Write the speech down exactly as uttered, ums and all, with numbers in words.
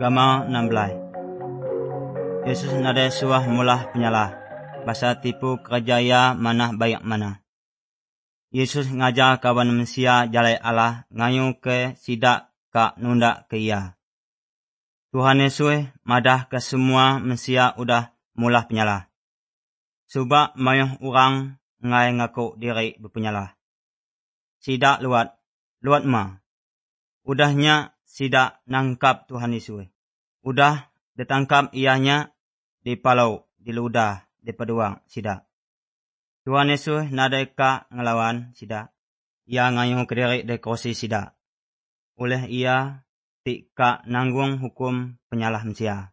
Gamau enam belas. Yesus nade suah mulah penyalah, basa tipu kerjaya manah bayak mana. Yesus ngajar kawan manusia jalai Allah ngayu ke sidak ka nunda ke ia. Tuhan Yesus madah ke semua manusia udah mulah penyalah. Subak mayuh orang ngai ngaku diri berpenyalah. Sidak luat, luat ma. Udahnya sidak nangkap Tuhan Yesus. Udah ditangkap ianya di palau, di ludah, di peduang, sidak. Tuhan Yesus nadeka ngelawan sidak. Ia ngayuh ke diri di kursi sidak. Oleh ia tika nanggung hukum penyalah manusia.